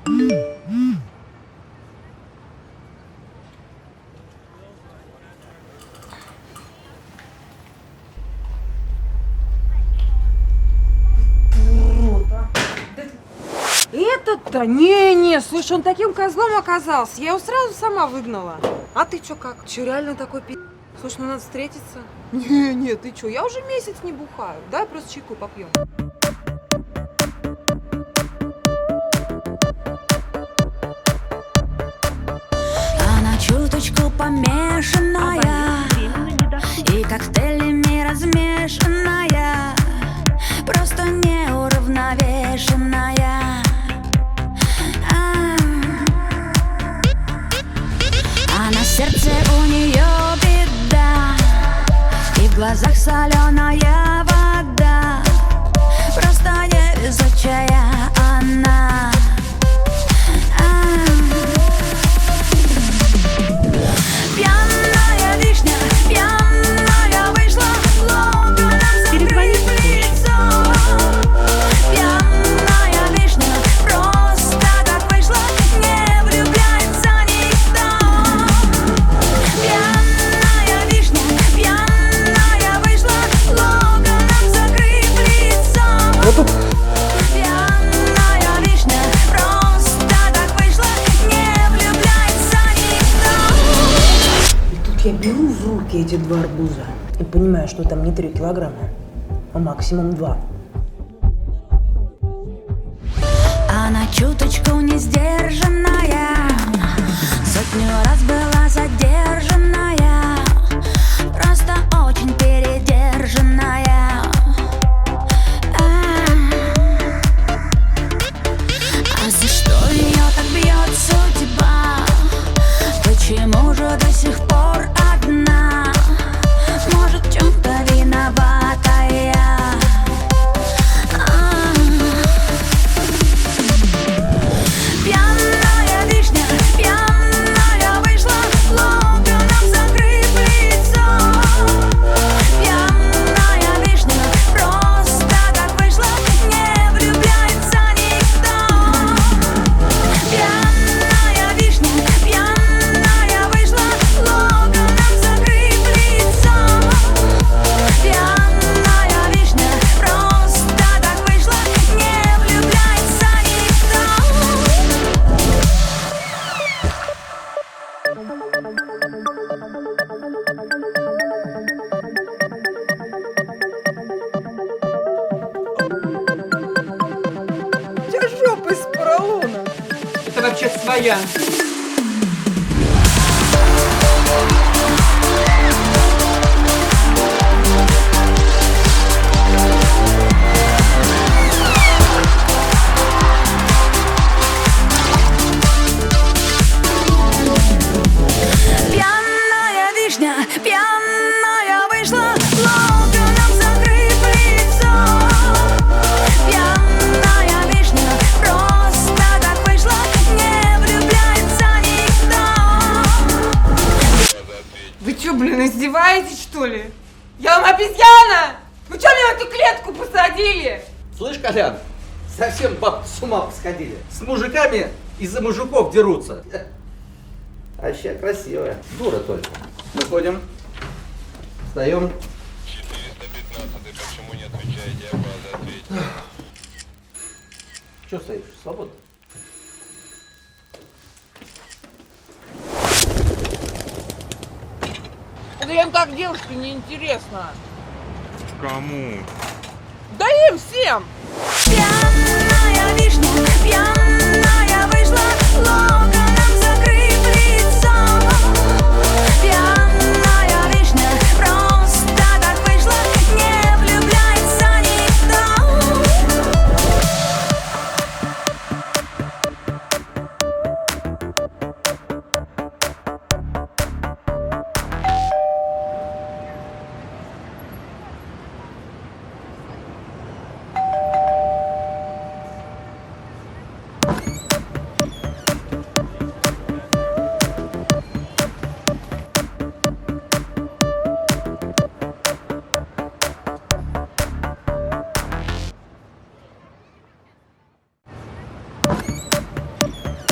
Этот-то? Не, слушай, он таким козлом оказался. Я его сразу сама выгнала. А ты чё как? Чё, реально такой пи***? Слушай, ну надо встретиться. Не, ты чё, я уже месяц не бухаю. Давай просто чайку попьем. Она чуточку помешанная и коктейлями размешанная, просто неуравновешенная. А на сердце у нее беда, и в глазах соленая вода, просто невезучая она. Пьяная вишня, пьяная вышла, лого нам закрыв лицо. Пьяная вишня, просто так вышла, не влюбляется никто. Пьяная вишня, пьяная вышла, лого нам закрыв лицо. Пьяная вишня, просто так вышла, не влюбляется никто. И тут я беру в руки эти 2 арбуза и понимаю, что там не 3 килограмма, а максимум 2. Она чуточку не сдержанная, сотню раз была задержанная, просто очень передержанная. А за что ее так бьет судьба? Почему же до сих пор одна? Может, в чем-то виновата я. Пьяная вишня, пьяная вышла, лого нам закрыв лицо. Пьяная вишня, просто так вышла, не влюбляется никто. Пьяная вишня, пьяная вышла, лого нам закрыв лицо. Пьяная вишня, просто так вышла, не влюбляется никто. У тебя жопа из поролона. Это вообще своя. Пьяная вишня, пьяная вышла, лого нам закрыв лицо. Пьяная вишня, просто так вышла, не влюбляется никто. Вы чё, блин, издеваетесь, что ли? Я вам обезьяна! Вы чё меня в эту клетку посадили? Слышь, Колян, совсем бабки с ума сходили. С мужиками из-за мужиков дерутся. Вообще красивая. Дура только. Выходим. Встаем. 415, почему не отвечаете? База, ответьте. Че стоишь? Свободно. Да им так девушки неинтересно. Кому? Да им всем! Пьяная вишня, пьяная вышла, лого нам закрыв лицо. Пьяная вишня, просто так вышла, не влюбляется никто.